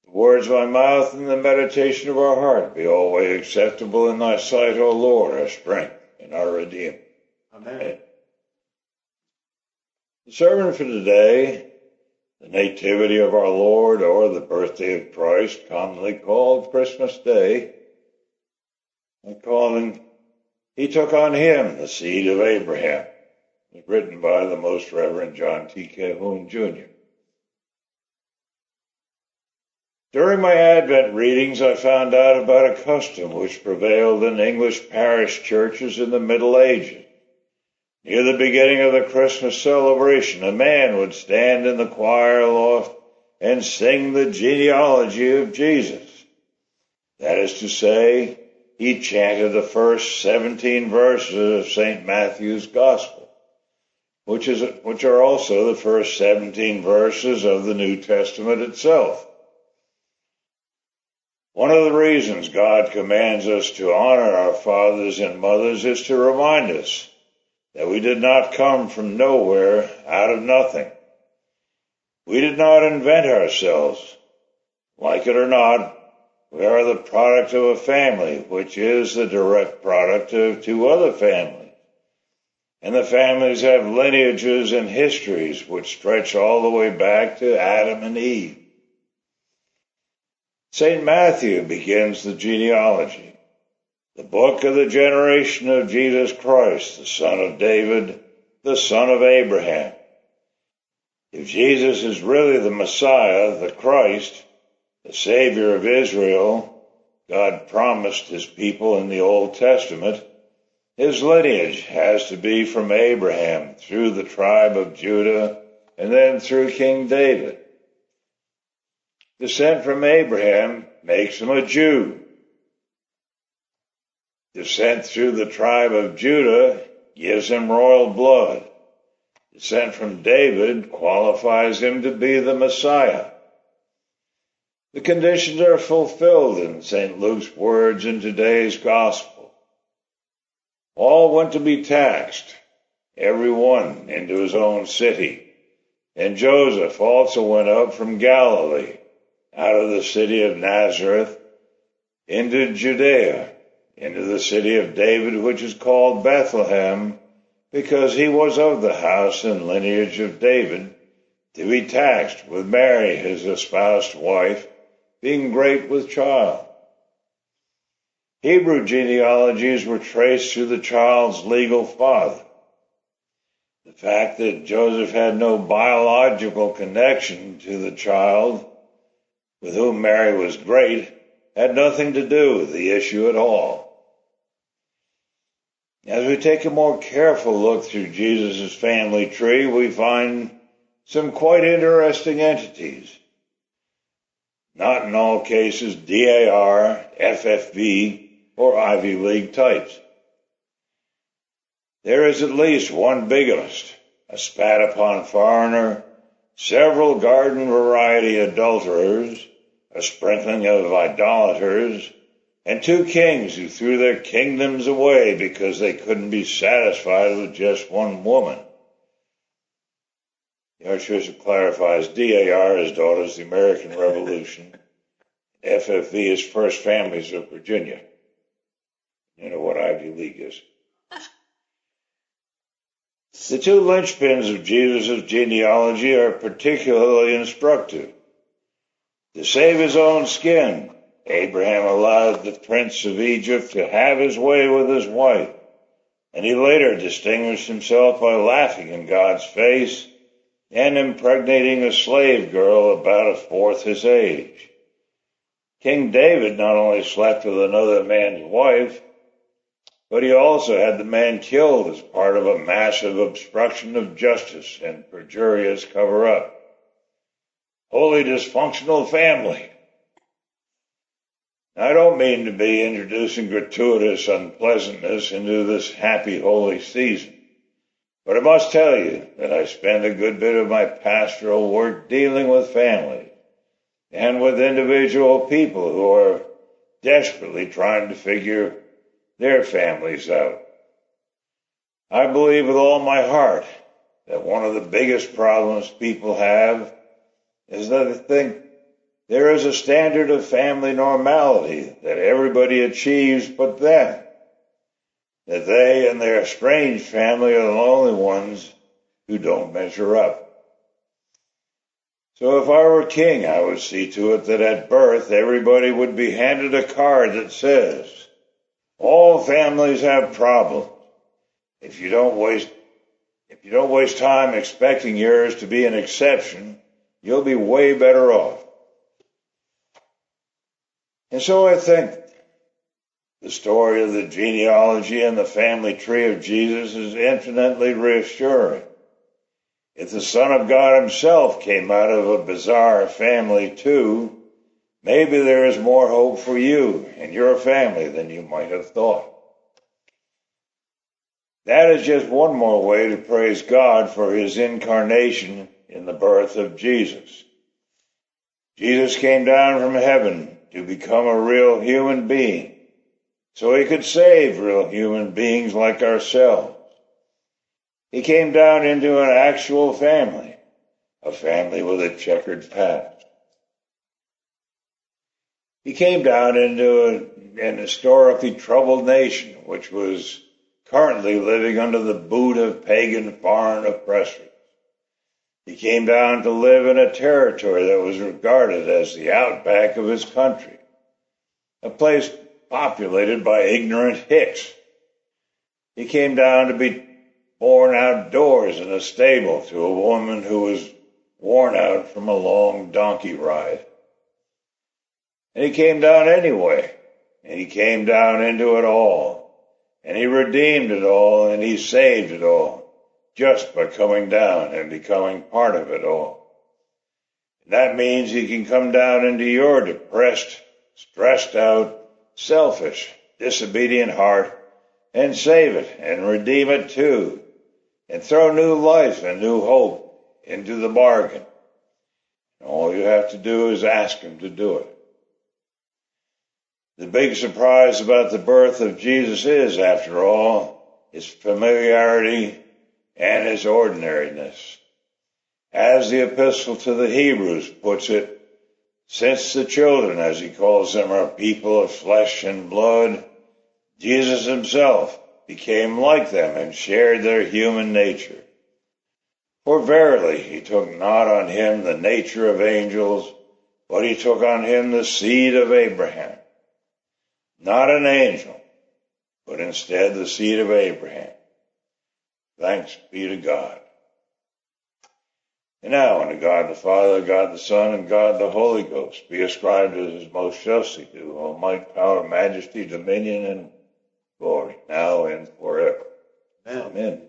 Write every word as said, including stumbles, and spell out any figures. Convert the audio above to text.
The words of my mouth and the meditation of our heart be always acceptable in thy sight, O Lord, our strength and our Redeemer. Amen. The sermon for today, the Nativity of our Lord, or the birthday of Christ, commonly called Christmas Day, and calling, He took on him the seed of Abraham, was written by the Most Reverend John T. Calhoun, Junior During my Advent readings, I found out about a custom which prevailed in English parish churches in the Middle Ages. Near the beginning of the Christmas celebration, a man would stand in the choir loft and sing the genealogy of Jesus. That is to say, he chanted the first seventeen verses of Saint Matthew's Gospel, which is, which are also the first seventeen verses of the New Testament itself. One of the reasons God commands us to honor our fathers and mothers is to remind us that we did not come from nowhere out of nothing. We did not invent ourselves. Like it or not, we are the product of a family, which is the direct product of two other families. And the families have lineages and histories which stretch all the way back to Adam and Eve. Saint Matthew begins the genealogy, the book of the generation of Jesus Christ, the son of David, the son of Abraham. If Jesus is really the Messiah, the Christ, the Savior of Israel, God promised his people in the Old Testament, his lineage has to be from Abraham through the tribe of Judah and then through King David. Descent from Abraham makes him a Jew. Descent through the tribe of Judah gives him royal blood. Descent from David qualifies him to be the Messiah. The conditions are fulfilled in Saint Luke's words in today's Gospel. All went to be taxed, every one into his own city, and Joseph also went up from Galilee, out of the city of Nazareth, into Judea, into the city of David, which is called Bethlehem, because he was of the house and lineage of David, to be taxed with Mary, his espoused wife, being great with child. Hebrew genealogies were traced through the child's legal father. The fact that Joseph had no biological connection to the child, with whom Mary was great, had nothing to do with the issue at all. As we take a more careful look through Jesus' family tree, we find some quite interesting entities. Not in all cases D A R, F F V, or Ivy League types. There is at least one bigamist, a spat-upon foreigner, several garden variety adulterers, a sprinkling of idolaters, and two kings who threw their kingdoms away because they couldn't be satisfied with just one woman. The Archbishop clarifies D A R is Daughters of the American Revolution. F F V is First Families of Virginia. You know what Ivy League is. The two linchpins of Jesus' genealogy are particularly instructive. To save his own skin, Abraham allowed the prince of Egypt to have his way with his wife, and he later distinguished himself by laughing in God's face and impregnating a slave girl about a fourth his age. King David not only slept with another man's wife, but he also had the man killed as part of a massive obstruction of justice and perjurious cover-up. Wholly dysfunctional family. I don't mean to be introducing gratuitous unpleasantness into this happy holy season, but I must tell you that I spend a good bit of my pastoral work dealing with families and with individual people who are desperately trying to figure their families out. I believe with all my heart that one of the biggest problems people have is that they think there is a standard of family normality that everybody achieves but them, that they and their estranged family are the only ones who don't measure up. So if I were king, I would see to it that at birth everybody would be handed a card that says, all families have problems. If you don't waste, if you don't waste time expecting yours to be an exception, you'll be way better off. And so I think the story of the genealogy and the family tree of Jesus is infinitely reassuring. If the Son of God himself came out of a bizarre family too, maybe there is more hope for you and your family than you might have thought. That is just one more way to praise God for his incarnation in the birth of Jesus. Jesus came down from heaven to become a real human being, so he could save real human beings like ourselves. He came down into an actual family, a family with a checkered past. He came down into a, an historically troubled nation, which was currently living under the boot of pagan foreign oppressors. He came down to live in a territory that was regarded as the outback of his country, a place populated by ignorant hicks. He came down to be born outdoors in a stable to a woman who was worn out from a long donkey ride. And he came down anyway, and he came down into it all, and he redeemed it all, and he saved it all, just by coming down and becoming part of it all. And that means he can come down into your depressed, stressed out, selfish, disobedient heart, and save it, and redeem it too, and throw new life and new hope into the bargain. And all you have to do is ask him to do it. The big surprise about the birth of Jesus is, after all, his familiarity and his ordinariness. As the epistle to the Hebrews puts it, since the children, as he calls them, are people of flesh and blood, Jesus himself became like them and shared their human nature. For verily he took not on him the nature of angels, but he took on him the seed of Abraham. Not an angel, but instead the seed of Abraham. Thanks be to God. And now unto God the Father, God the Son, and God the Holy Ghost be ascribed as his most justly due, all might, power, majesty, dominion, and glory, now and forever. Amen. Amen.